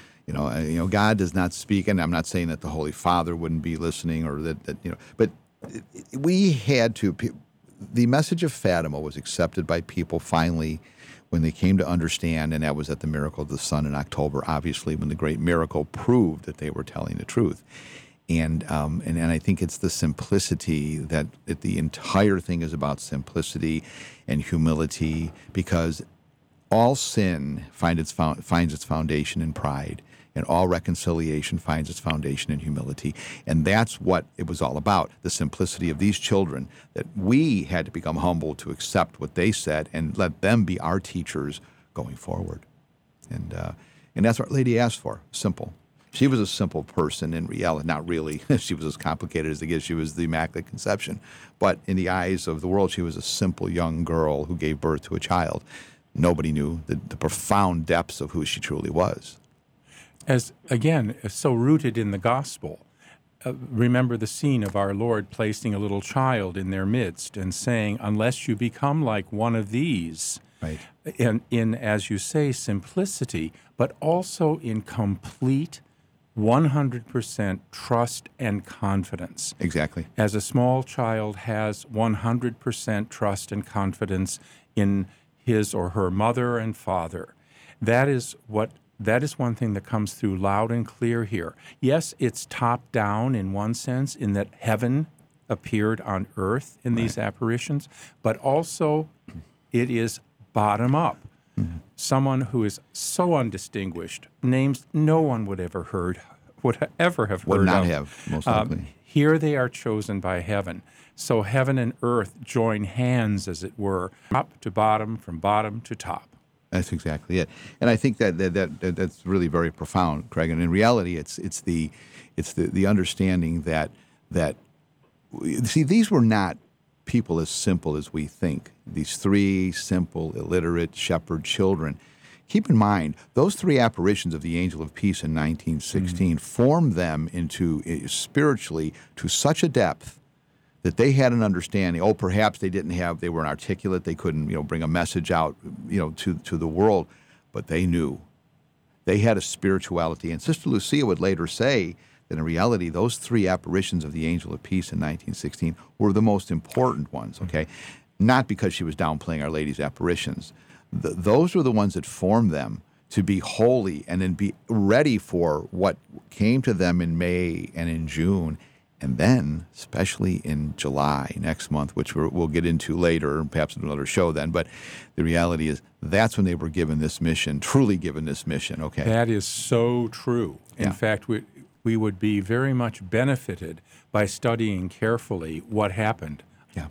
God does not speak, and I'm not saying that the Holy Father wouldn't be listening or that but we had to. The message of Fatima was accepted by people finally when they came to understand, and that was at the Miracle of the Sun in October, obviously, when the great miracle proved that they were telling the truth. And I think it's the simplicity that the entire thing is about, simplicity and humility, because all sin finds its foundation in pride, and all reconciliation finds its foundation in humility. And that's what it was all about, the simplicity of these children, that we had to become humble to accept what they said and let them be our teachers going forward. And that's what Our Lady asked for, simple. She was a simple person in reality. Not really. She was as complicated as they get. She was the Immaculate Conception. But in the eyes of the world, she was a simple young girl who gave birth to a child. Nobody knew the profound depths of who she truly was. As, again, so rooted in the gospel. Remember the scene of our Lord placing a little child in their midst and saying, unless you become like one of these, right. in, as you say, simplicity, but also in complete 100% trust and confidence. Exactly. As a small child has 100% trust and confidence in his or her mother and father. That is one thing that comes through loud and clear here. Yes, it's top down in one sense, in that heaven appeared on earth in these apparitions, but also it is bottom up. Mm-hmm. Someone who is so undistinguished, names no one would ever have heard of. Would not have, most likely. Here they are chosen by heaven. So heaven and earth join hands, as it were, top to bottom, from bottom to top. That's exactly it. And I think that's really very profound, Craig. And in reality, it's the understanding that see, these were not people as simple as we think. These three simple, illiterate shepherd children. Keep in mind, those three apparitions of the Angel of Peace in 1916 formed them into spiritually to such a depth that they had an understanding. Oh, perhaps they weren't articulate, they couldn't, bring a message out, to the world, but they knew. They had a spirituality. And Sister Lucia would later say that in reality, those 3 apparitions of the Angel of Peace in 1916 were the most important ones, okay? Not because she was downplaying Our Lady's apparitions. Those were the ones that formed them to be holy and then be ready for what came to them in May and in June. And then, especially in July next month, which we'll get into later, perhaps in another show then, but the reality is that's when they were given this mission, truly given this mission, okay? That is so true. In fact, we would be very much benefited by studying carefully what happened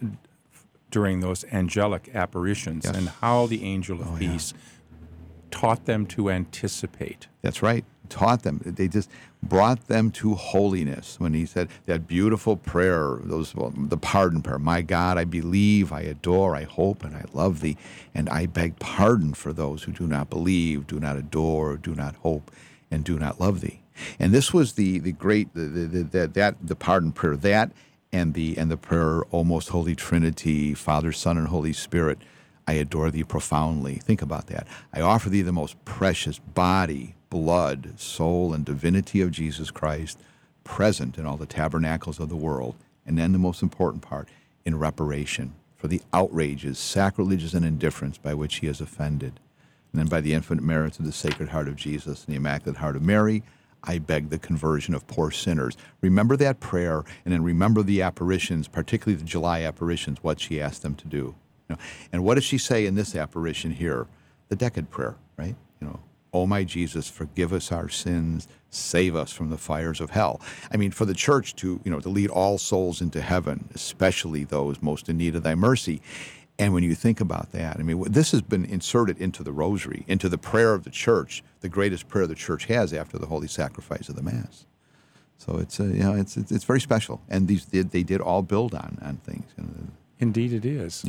during those angelic apparitions and how the Angel of Peace taught them to anticipate. That's right. Taught them. They just brought them to holiness. When he said that beautiful prayer, the pardon prayer, my God, I believe, I adore, I hope, and I love thee, and I beg pardon for those who do not believe, do not adore, do not hope, and do not love thee. And this was the great the pardon prayer, that and the prayer, O most holy Trinity, Father, Son, and Holy Spirit, I adore thee profoundly. Think about that. I offer thee the most precious body, blood, soul, and divinity of Jesus Christ, present in all the tabernacles of the world. And then the most important part, in reparation for the outrages, sacrileges, and indifference by which he has offended. And then by the infinite merits of the Sacred Heart of Jesus and the Immaculate Heart of Mary, I beg the conversion of poor sinners. Remember that prayer, and then remember the apparitions, particularly the July apparitions, what she asked them to do. And what does she say in this apparition here? The Decad prayer, right? O my Jesus, forgive us our sins, save us from the fires of hell. I mean, for the church to lead all souls into heaven, especially those most in need of thy mercy. And when you think about that, I mean, this has been inserted into the rosary, into the prayer of the church, the greatest prayer the church has after the holy sacrifice of the Mass. So it's very special, and they did all build on things. Indeed, it is.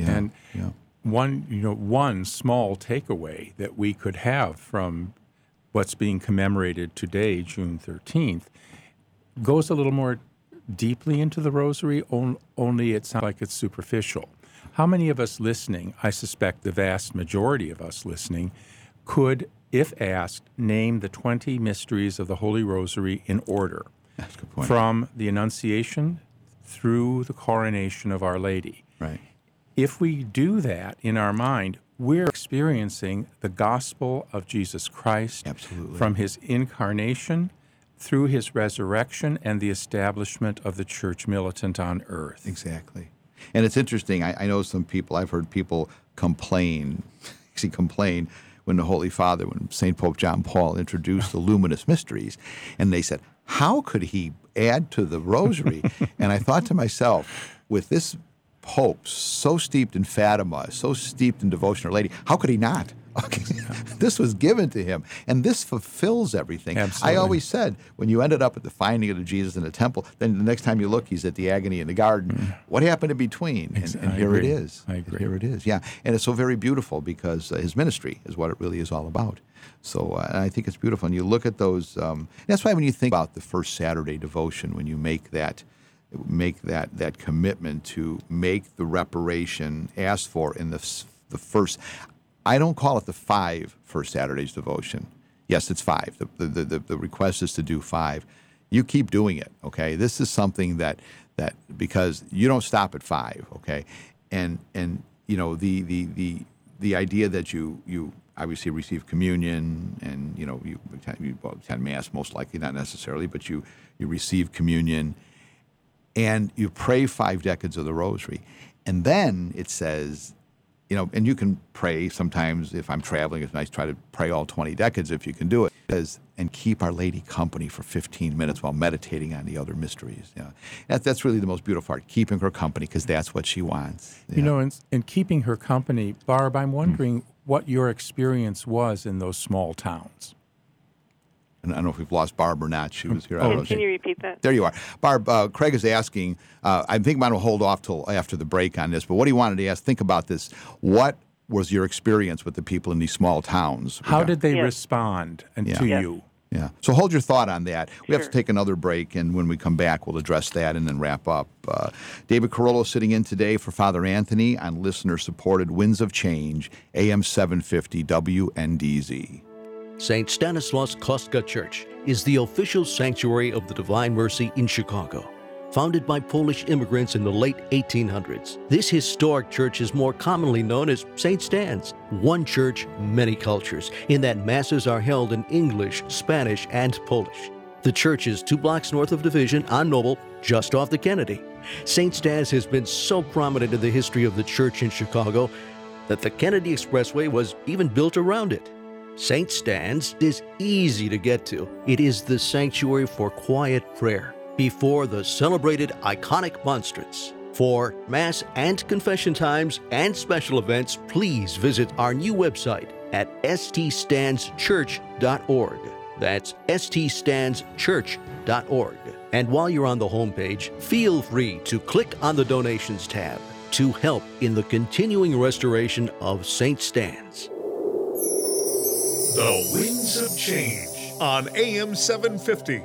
One small takeaway that we could have from what's being commemorated today, June 13th, goes a little more deeply into the rosary, only it sounds like it's superficial. How many of us listening, I suspect the vast majority of us listening, could, if asked, name the 20 mysteries of the Holy Rosary in order? That's a good point. From the Annunciation through the coronation of Our Lady. Right. If we do that in our mind, we're experiencing the gospel of Jesus Christ. Absolutely. From his incarnation through his resurrection and the establishment of the church militant on earth. Exactly. And it's interesting. I know I've heard people complain when the Holy Father, when St. Pope John Paul introduced the luminous mysteries, and they said, how could he add to the rosary? And I thought to myself, with this Pope so steeped in Fatima, so steeped in devotion to Our Lady, how could he not? Okay. This was given to him, and this fulfills everything. Absolutely. I always said, when you ended up at the finding of Jesus in the temple, then the next time you look, he's at the agony in the garden. What happened in between? And here it is. I agree. Here it is, yeah. And it's so very beautiful because his ministry is what it really is all about. So I think it's beautiful. And you look at those, that's why when you think about the first Saturday devotion, when you make that commitment to make the reparation asked for in the first, I don't call it the 5 First Saturdays devotion. Yes, it's 5. The request is to do 5. You keep doing it, okay? This is something that because you don't stop at 5, okay? And the idea that you obviously receive communion and you attend Mass, most likely, not necessarily, but you receive communion. And you pray 5 decades of the Rosary. And then it says, and you can pray sometimes, if I'm traveling, it's nice to try to pray all 20 decades if you can do it. It says, and keep Our Lady company for 15 minutes while meditating on the other mysteries. That's really the most beautiful part, keeping her company, because that's what she wants. And keeping her company, Barb, I'm wondering what your experience was in those small towns. And I don't know if we've lost Barb or not. She was here. Can you repeat that? There you are. Barb, Craig is asking, I think I'm going to hold off till after the break on this, but what he wanted to ask, think about this. What was your experience with the people in these small towns? How did they respond to you? Yeah. So hold your thought on that. We have to Sure. take another break, and when we come back, we'll address that and then wrap up. David Carollo sitting in today for Father Anthony on listener-supported Winds of Change, AM 750 WNDZ. St. Stanislaus Kostka Church is the official sanctuary of the Divine Mercy in Chicago. Founded by Polish immigrants in the late 1800s, this historic church is more commonly known as St. Stan's. One church, many cultures, in that masses are held in English, Spanish, and Polish. The church is 2 blocks north of Division on Noble, just off the Kennedy. St. Stan's has been so prominent in the history of the church in Chicago that the Kennedy Expressway was even built around it. St. Stan's is easy to get to. It is the sanctuary for quiet prayer before the celebrated iconic monstrance. For Mass and confession times and special events, please visit our new website at ststandschurch.org. That's ststandschurch.org. And while you're on the homepage, feel free to click on the donations tab to help in the continuing restoration of St. Stan's. The Winds of Change on AM 750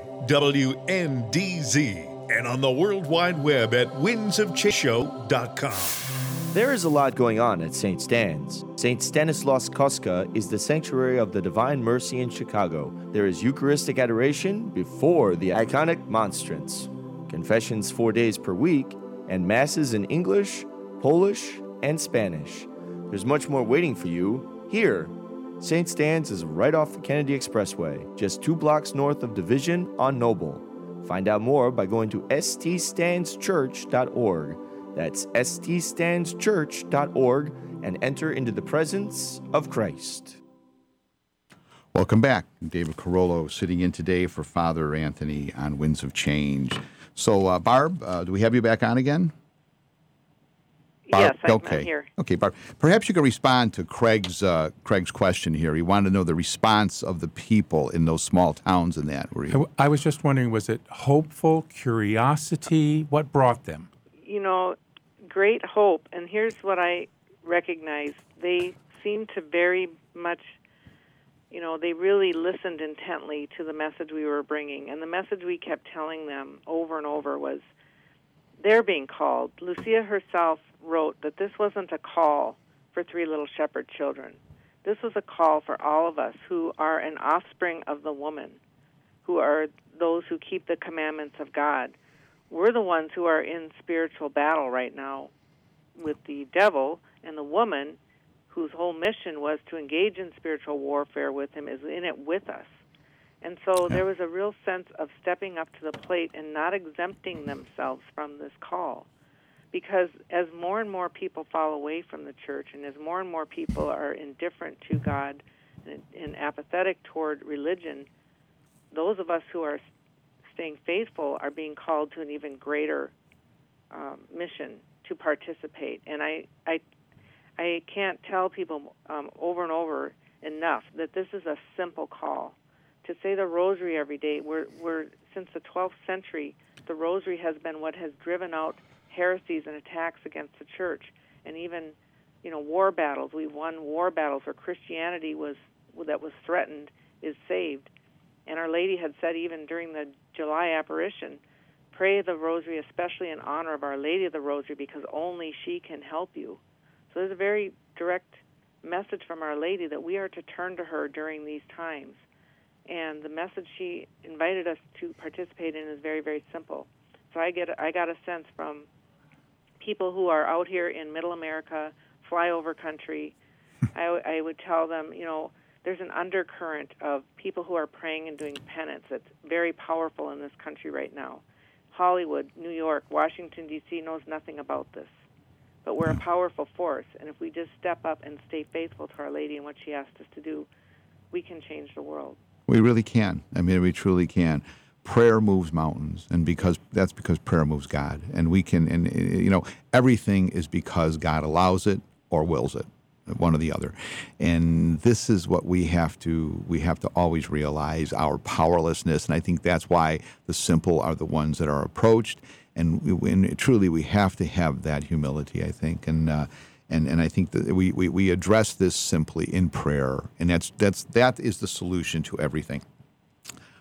WNDZ and on the World Wide Web at windsofchangeshow.com. There is a lot going on at St. Stan's. St. Stanislaus Kostka is the sanctuary of the Divine Mercy in Chicago. There is Eucharistic adoration before the iconic monstrance, confessions 4 days per week, and masses in English, Polish, and Spanish. There's much more waiting for you here. St. Stan's is right off the Kennedy Expressway, just 2 blocks north of Division on Noble. Find out more by going to ststandschurch.org. That's ststandschurch.org and enter into the presence of Christ. Welcome back. David Carollo sitting in today for Father Anthony on Winds of Change. So, Barb, do we have you back on again? Yes, I'm okay. here. Okay, Barb. Perhaps you can respond to Craig's question here. He wanted to know the response of the people in those small towns and that. I was just wondering, was it hopeful, curiosity? What brought them? You know, great hope. And here's what I recognize. They seemed to very much, they really listened intently to the message we were bringing. And the message we kept telling them over and over was, they're being called. Lucia herself wrote that this wasn't a call for 3 little shepherd children. This was a call for all of us who are an offspring of the woman, who are those who keep the commandments of God. We're the ones who are in spiritual battle right now with the devil, and the woman whose whole mission was to engage in spiritual warfare with him is in it with us. And so there was a real sense of stepping up to the plate and not exempting themselves from this call. Because as more and more people fall away from the church, and as more and more people are indifferent to God and apathetic toward religion, those of us who are staying faithful are being called to an even greater mission to participate. And I can't tell people over and over enough that this is a simple call. To say the rosary every day, we're since the 12th century, the rosary has been what has driven out heresies and attacks against the church, and even, war battles. We've won war battles where Christianity that was threatened is saved. And Our Lady had said even during the July apparition, pray the rosary especially in honor of Our Lady of the Rosary because only she can help you. So there's a very direct message from Our Lady that we are to turn to her during these times. And the message she invited us to participate in is very, very simple. So I got a sense from people who are out here in Middle America, flyover country. I would tell them, there's an undercurrent of people who are praying and doing penance that's very powerful in this country right now. Hollywood, New York, Washington, D.C. knows nothing about this. But we're a powerful force, and if we just step up and stay faithful to Our Lady and what she asked us to do, we can change the world. We really can. I mean, we truly can. Prayer moves mountains, and that's because prayer moves God. And we can, everything is because God allows it or wills it, one or the other. And this is what we have to always realize, our powerlessness. And I think that's why the simple are the ones that are approached. And truly, we have to have that humility, I think. And I think that we address this simply in prayer, and that is the solution to everything.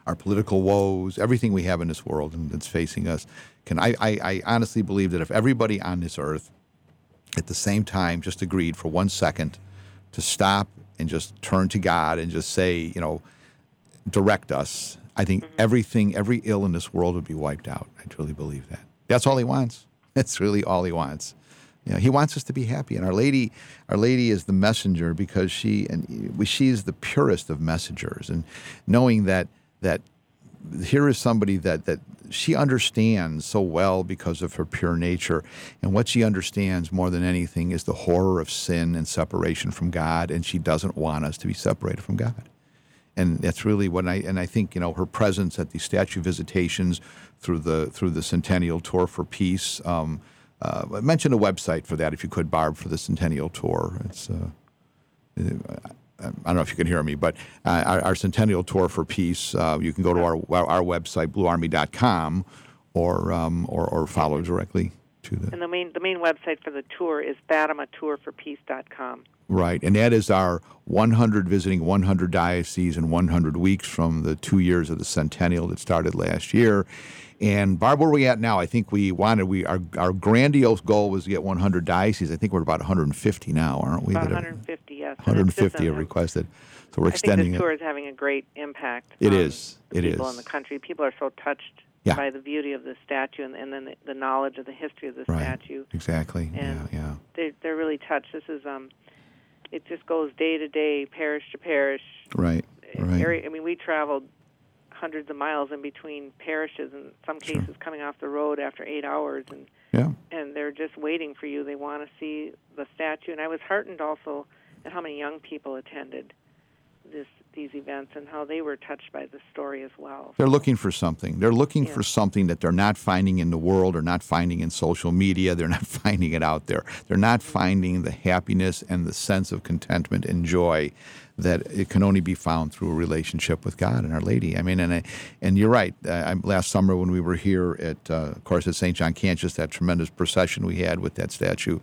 our political woes, everything we have in this world and that's facing us. I honestly believe that if everybody on this earth at the same time just agreed for 1 second to stop and just turn to God and just say, direct us, I think every ill in this world would be wiped out. I truly believe that. That's all he wants. That's really all he wants. He wants us to be happy. And Our Lady is the messenger because she is the purest of messengers. And knowing that here is somebody that she understands so well because of her pure nature. And what she understands more than anything is the horror of sin and separation from God. And she doesn't want us to be separated from God. And that's really what I think, her presence at the statue visitations through the Centennial Tour for Peace. Mention a website for that if you could, Barb, for the Centennial Tour. It's I don't know if you can hear me, but our Centennial Tour for Peace. You can go to our website, bluearmy.com, or follow directly to the. And the main website for the tour is FatimaTourForPeace.com. Right, and that is our 100 visiting 100 dioceses in 100 weeks from the 2 years of the centennial that started last year. And Barb, where are we at now? I think our grandiose goal was to get 100 dioceses. I think we're about 150 now, aren't we? About 150, yes. 150 have requested. So we're extending it. I think this tour is having a great impact. It is. People in the country. People are so touched by the beauty of the statue and then the knowledge of the history of the statue. Exactly. And yeah. They're really touched. This is it just goes day to day, parish to parish. Right. We traveled hundreds of miles in between parishes, in some cases coming off the road after 8 hours, and they're just waiting for you. They want to see the statue. And I was heartened also at how many young people attended these events and how they were touched by the story as well. They're looking for something. They're looking for something that they're not finding in the world or not finding in social media. They're not finding it out there. They're not finding the happiness and the sense of contentment and joy that it can only be found through a relationship with God and Our Lady. And you're right. Last summer when we were here at, of course, at St. John Cantius, that tremendous procession we had with that statue,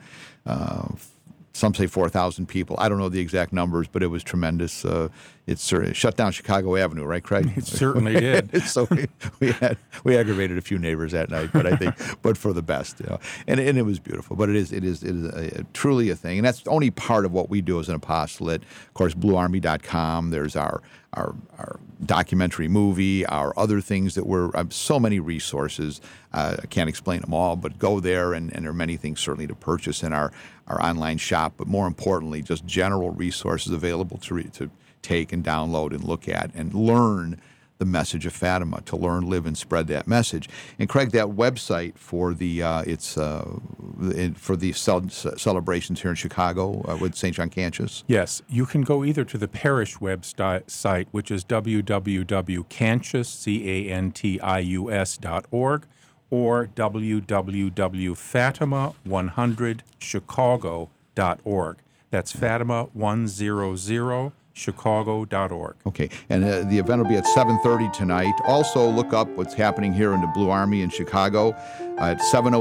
some say 4,000 people. I don't know the exact numbers, but it was tremendous. It shut down Chicago Avenue, right, Craig? It certainly did. So we aggravated a few neighbors that night, but for the best, And it was beautiful. But it is truly a thing, and that's only part of what we do as an apostolate. Of course, BlueArmy.com. There's our documentary movie, our other things that we're so many resources. I can't explain them all, but go there, and there are many things certainly to purchase in our online shop. But more importantly, just general resources available to take and download and look at and learn the message of Fatima, to learn, live, and spread that message. And Craig, that website for the celebrations here in Chicago with St. John Cantius? Yes, you can go either to the parish website, which is www.cantius.org, or www.fatima100chicago.org. That's Fatima100chicago.org. Okay, and the event will be at 7:30 tonight. Also, look up what's happening here in the Blue Army in Chicago at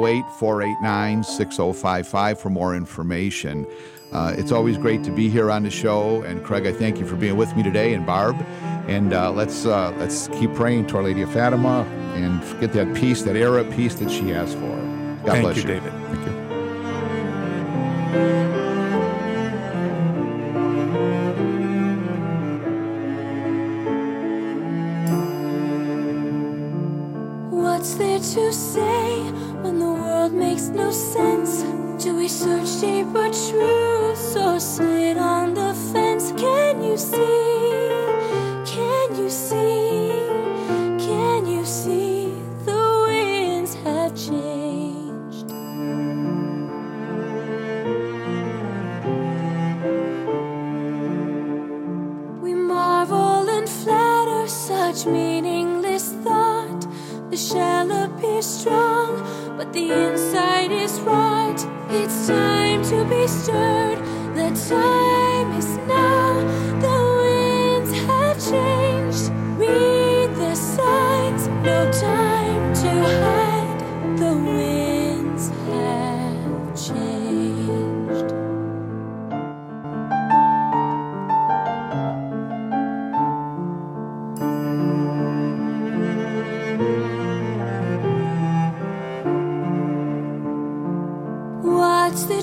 708-489-6055 for more information. It's always great to be here on the show, and Craig, I thank you for being with me today, and Barb. And let's keep praying to Our Lady of Fatima and get that peace, that era of peace that she has for her. God bless you. Thank you, David. Thank you. What's there to say when the world makes no sense? Do we search deeper truths or sit on the fence? Can you see? Can you see? Can you see the winds have changed? We marvel and flatter such meaningless thought. The shell appears strong, but the inside is rot. It's time to be stirred. The time is now. The winds have changed. Read the signs. No time to hide. The winds have changed.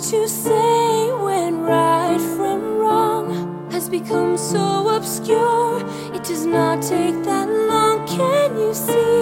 to say when right from wrong has become so obscure. It does not take that long, can you see?